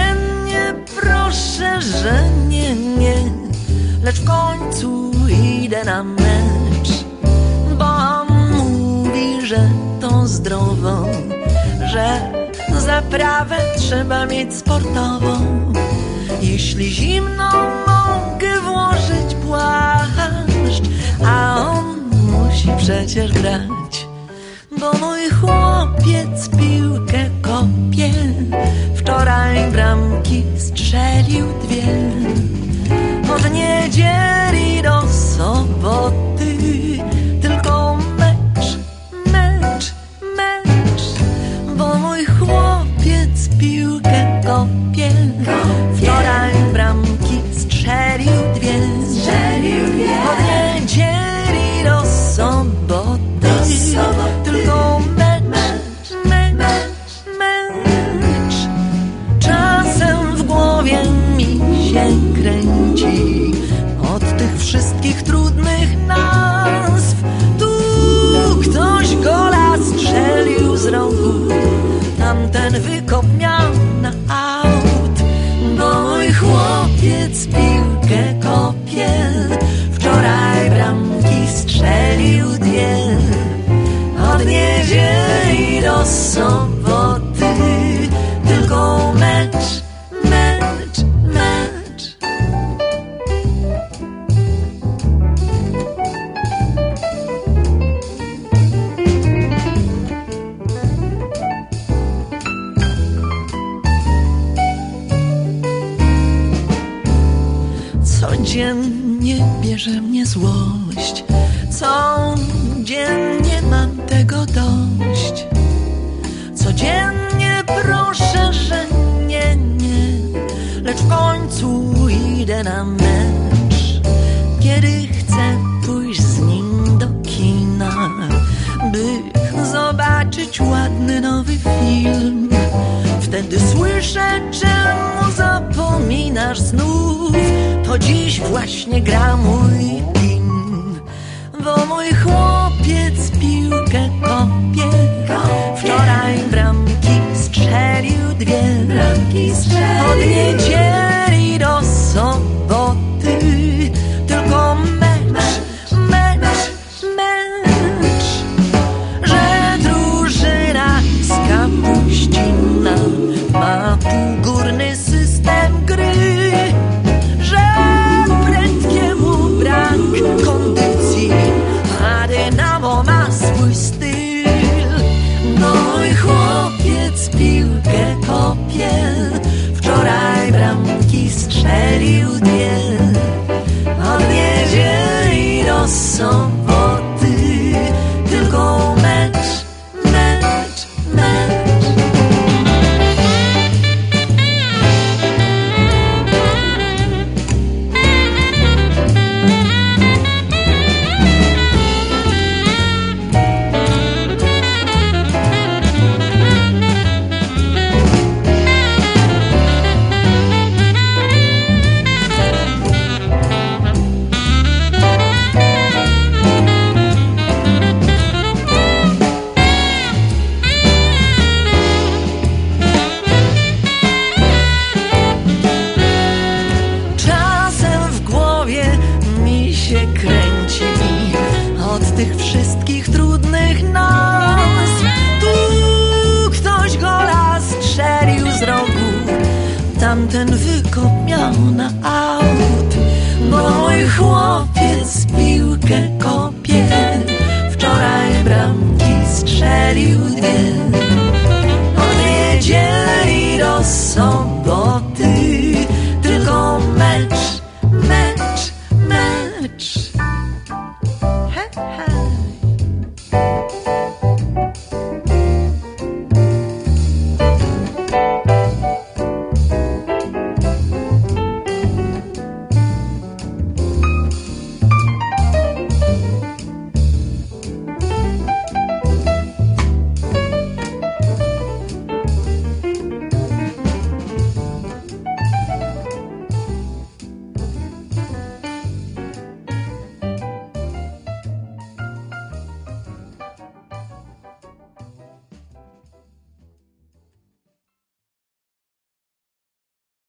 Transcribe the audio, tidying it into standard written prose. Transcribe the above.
Codziennie proszę, że nie, lecz w końcu idę na mecz, bo on mówi, że to zdrowo, że zaprawę trzeba mieć sportową. Jeśli zimno, mogę włożyć płaszcz, a on musi przecież grać, bo mój chłopiec piłkę kopie. Wczoraj bramki strzelił 2. Od niedzieli do soboty tylko mecz, bo mój chłopiec piłkę kopie. Wczoraj bramki strzelił 2. Od niedzieli do soboty tylko mecz. Czasem w głowie mi się kręci od tych wszystkich trudnych nazw. Tu ktoś gola strzelił z rogu, tamten wykop miał na aut, bo mój chłopiec piłkę kopie. Wczoraj bramki strzelił 2. Od niedzieli do soboty tylko mecz. Codziennie bierze mnie złość, codziennie mam tego dość. Codziennie proszę, że nie, lecz w końcu idę na mecz. Kiedy chcę pójść z nim do kina, by zobaczyć ładny nowy film, wtedy słyszę, czemu zapominasz znów. To dziś właśnie gra mój pin, bo mój chłopiec piłkę kopie. Wczoraj bramki strzelił 2. Od niedzieli do soboty tylko mecz. Że drużyna z Kapuścina ma półgórny system gry, że Prędkiemu brak kondycji, a Dynamo ma swój styl. Mój chłopiec piłkę kopie. Wczoraj bramki strzelił 2. Od niedzieli do soboty tylko mecz. Tych wszystkich trudnych nazw. Tu ktoś gola strzelił z rogu, tamten wykop miał na aut, bo mój chłopiec piłkę kopie. Wczoraj bramki strzelił 2. Od niedzieli do soboty